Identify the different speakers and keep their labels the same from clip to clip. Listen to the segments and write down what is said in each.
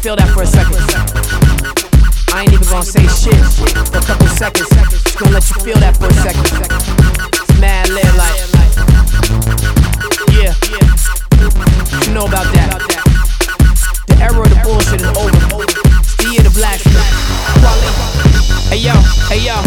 Speaker 1: Feel that for a second. I ain't even gonna say shit for a couple seconds. Just gonna let you feel that for a second. It's mad lit, like, yeah. You know about that. The era of the bullshit is over. It's the year of the black shit. Hey yo, hey yo.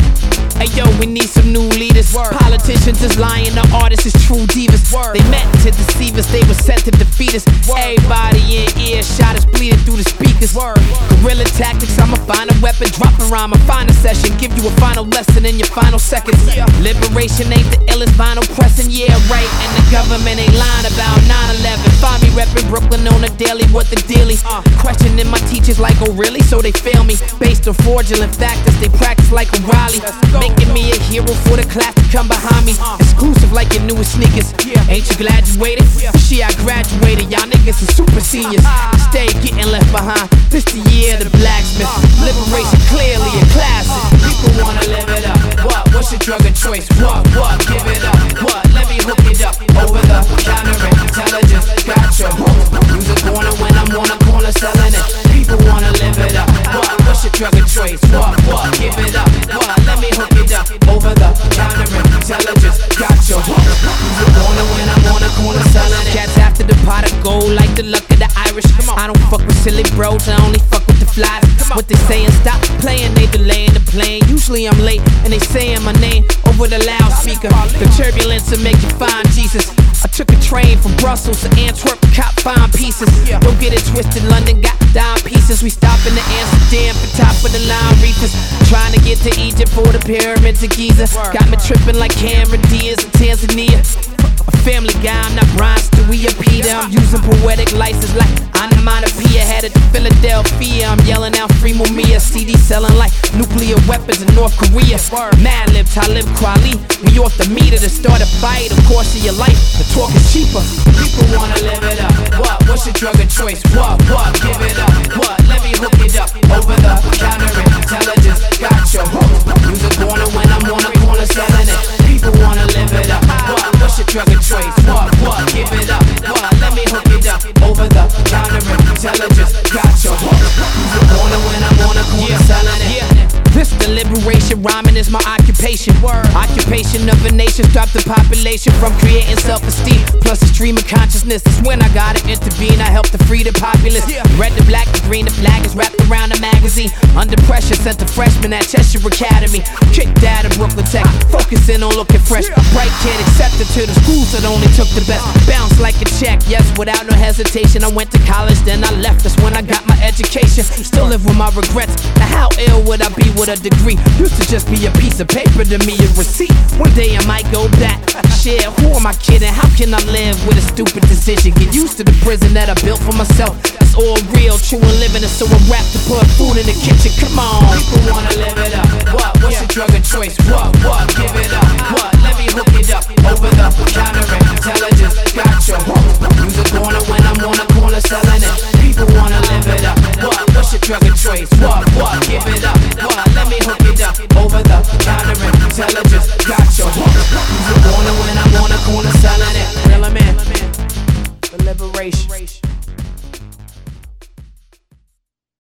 Speaker 1: Hey yo, we need some new leaders. Politicians is lying, the artists is true divas. They meant to deceive us, they were sent to defeat us. Everybody in earshot is bleeding through the speakers. Guerrilla tactics, I'ma find a weapon, drop a rhyme, a final session, give you a final lesson in your final seconds. Liberation ain't the illest vinyl pressing, yeah right. And the government ain't lying about 9/11. Find me reppin' Brooklyn on a daily, what the dealie? Questioning my teachers like, oh really? So they fail me, based on fraudulent factors, they practice like O'Reilly. Making me a hero for the class to come behind me. Exclusive like your newest sneakers. Ain't you glad you waited? Shit, I graduated, y'all niggas are super seniors. Stay getting left behind. This the year of the blacksmith. Liberation clearly a classic. People wanna live it up. What? What's your drug of choice? What? Give it up. What? Let me hook it up. Over the counter intelligence. Gotcha. Use a corner when I'm on a corner selling it. People wanna live it up. What? What's your drug of choice? What? Give it up. What? Let me hook it up. Over the counter intelligence. Gotcha. Use a corner when I'm on a corner selling it. Cats after the pot of gold like the luck of the Irish. I don't fuck with silly bros, I only fuck with the flies. What they saying, stop playing, they delaying the plane. Usually I'm late and they saying my name over the loudspeaker. The turbulence will make you find Jesus. I took a train from Brussels to Antwerp, cop fine pieces. Don't get it twisted, London got dime pieces. We stop in the Amsterdam for top of the line reefers. Trying to get to Egypt for the pyramids of Giza. Got me tripping like Cameron Diaz in Tanzania. A family guy, I'm not Brian Stewie or Peter. I'm using poetic license like onomatopoeia. Headed to Philadelphia, I'm yelling out free Mumia. CD selling like nuclear weapons in North Korea. Mad Lib, Talib Kweli. We off the meter to start a fight. Of course of your life, the talk is cheaper. People wanna live it up. What? What's your drug of choice? What? Give it up. What? Let me hook it up. Over the counter intelligence. Gotcha. Use a corner when I'm on a corner selling it. People wanna live it up. What? What's your drug of choice? What? Give it up. What? Let me hook it up. Over the counter intelligence. Gotcha. Use a corner when I'm on a corner selling it. This the liberation, rhyming is my occupation. Occupation of a nation, stop the population from creating self-esteem. Plus a stream of consciousness, that's when I gotta intervene. I help to free the populace. Red, the black, the green, the flag is wrapped around the magazine. Under pressure, sent a freshman at Cheshire Academy. Kicked out of Brooklyn Tech, focusing on looking fresh. Bright kid, accepted to the schools that only took the best. Bounced like a check, yes, without no hesitation. I went to college, then I left, that's when I got my education. Still live with my regrets, now how ill would I be with a degree? Used to just be a piece of paper to me, a receipt. One day I might go back. Shit, who am I kidding? How can I live with a stupid decision? Get used to the prison that I built for myself. It's all real, true and living, and so I'm wrapped to put food in the kitchen. Come on. People wanna live it up. What? What's your drug of choice? What? Give it up. What? Let me hook it up. Over the counter intelligence. Gotcha. Use a corner when I'm on a corner selling it. People wanna live it up. What? What's your drug of choice? What? Give it up. What? Let me hook it up. Over the counter intelligence. Gotcha. Use a corner when I'm on a corner selling it. Real man. The liberation.